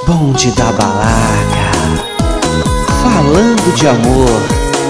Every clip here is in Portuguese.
Bonde da Balaca, falando de amor.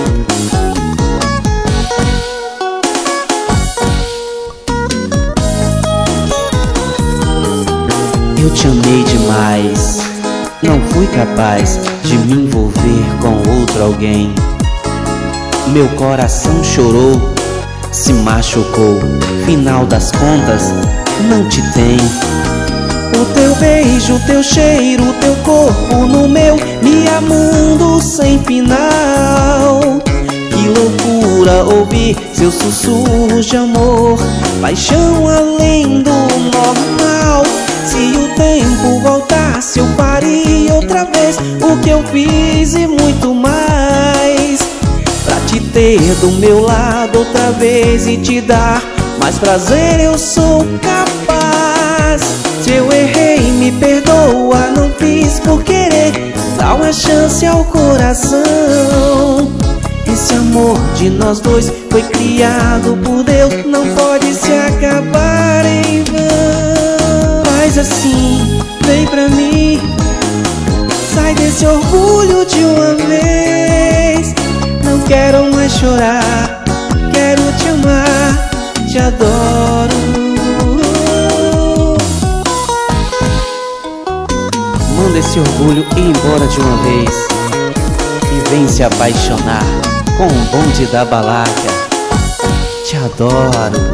Eu te amei demais, não fui capaz de me envolver com outro alguém. Meu coração chorou, se machucou, final das contas não te tem. O teu beijo, o teu cheiro, o teu corpo no meu, me amundo sem final. Que loucura ouvir seus sussurros de amor, paixão além do normal. Se o tempo voltasse eu faria outra vez o que eu fiz e muito mais, pra te ter do meu lado outra vez e te dar mais prazer eu sou capaz. Se eu errei, me perdoa, não fiz por querer, dá uma chance ao coração. Esse amor de nós dois foi criado por Deus, não pode se acabar em vão. Faz assim, vem pra mim, sai desse orgulho de uma vez. Não quero mais chorar, quero te amar, te adoro. Manda esse orgulho ir embora de uma vez e vem se apaixonar com o bonde da Balaca. Te adoro.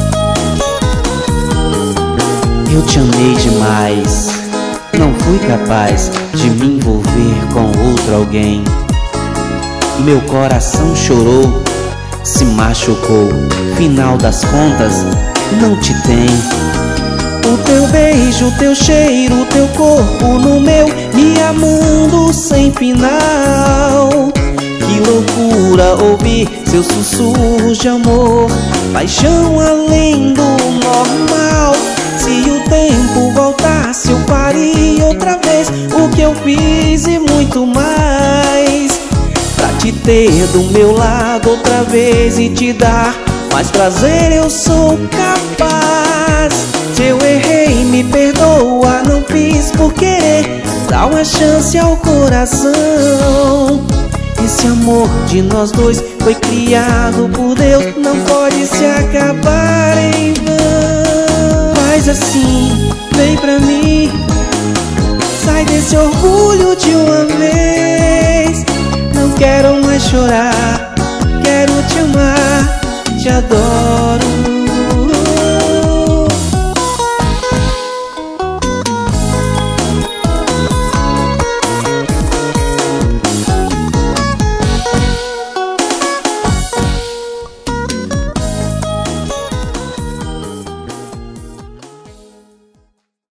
Eu te amei demais, não fui capaz de me envolver com outro alguém. Meu coração chorou, se machucou, final das contas não te tem. O teu beijo, o teu cheiro, o teu corpo no meu, me amundo sem final. Que loucura ouvir seus sussurros de amor, paixão além do normal. Se o tempo voltasse eu faria outra vez o que eu fiz e muito mais, pra te ter do meu lado outra vez e te dar mais prazer eu sou capaz. Se eu errei, me perdoa, não fiz por querer, dá uma chance ao coração. Esse amor de nós dois foi criado por Deus, não pode se acabar em vão. Faz assim, vem pra mim, sai desse orgulho de uma vez. Não quero mais chorar, quero te amar, te adoro.